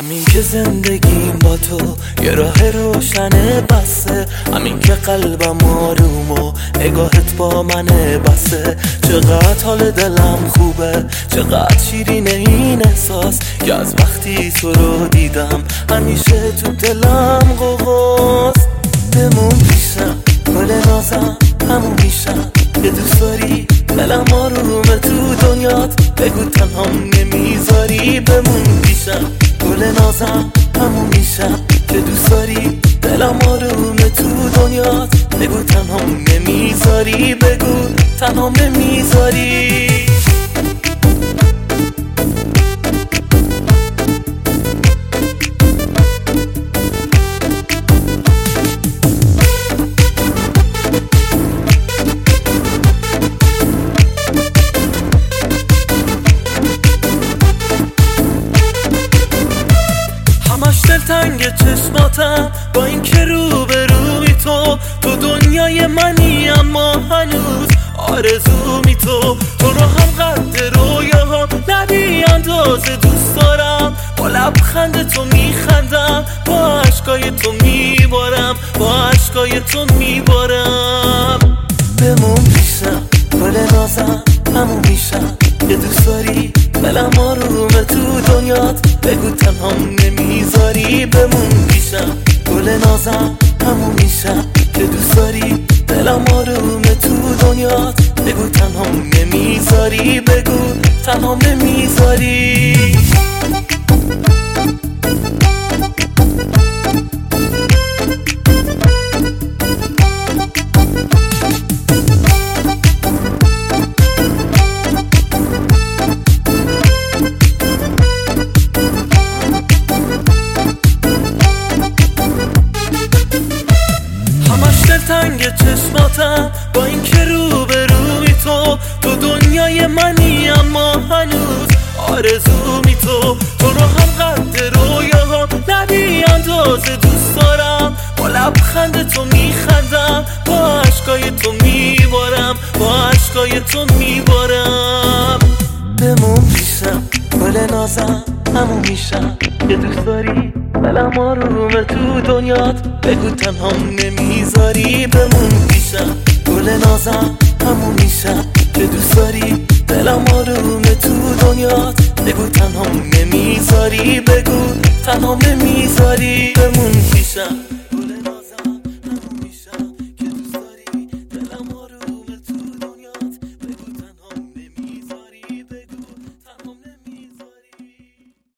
همین که زندگیم با تو یه راه روشنه بسه، همین که قلبم آروم و نگاهت با منه بسه. چقدر حال دلم خوبه، چقدر شیرینه این احساس که از وقتی تو رو دیدم همیشه تو دلم قوقاست. بمون پیشم گل نازم همون میشم که دوست داری، دلم آرومه تو دنیات بگو تنهام نمیذاری. بمون پیشم گل نازم همون میشم که دوست داری، دلم آرومه تو دنیات بگو تنهام نمیذاری، بگو تنهام نمیذاری. همش دلتنگ چشماتم با این که رو به روی تو دنیای منی، اما هنوز آرزومی تو رو هم قد رویاها نبی اندازه دوست دارم. با لبخند تو میخندم، با عشقای تو میبارم، با عشقای تو میبارم. بمون پیشم گل نازم همون میشم که دوست داری، دلم آرومه تو دنیات بگو تنهام نمیذاری. بمون پیشم گل نازم همون میشم که دوست داری، دلم آرومه تو دنیات بگو تنهام نمیذاری، بگو تنهام نمیذاری. دلتنگ چشماتم با این که رو به روی تو دنیای منی، اما هنوز آرزومی تو رو هم قد رویاها نبی اندازه دوست دارم. با لبخند تو میخندم، با عشقای تو میبارم، با عشقای تو میبارم. بمون پیشم گل نازم همون میشم که دوست داری، دلم آرومه تو دنیات بگو تنهام نمیذاری. بمون پیشم گل نازم همون میشم که دوست داری، دلم آرومه تو دنیات بگو تنهام نمیذاری، بگو تنهام نمیذاری. بمون پیشم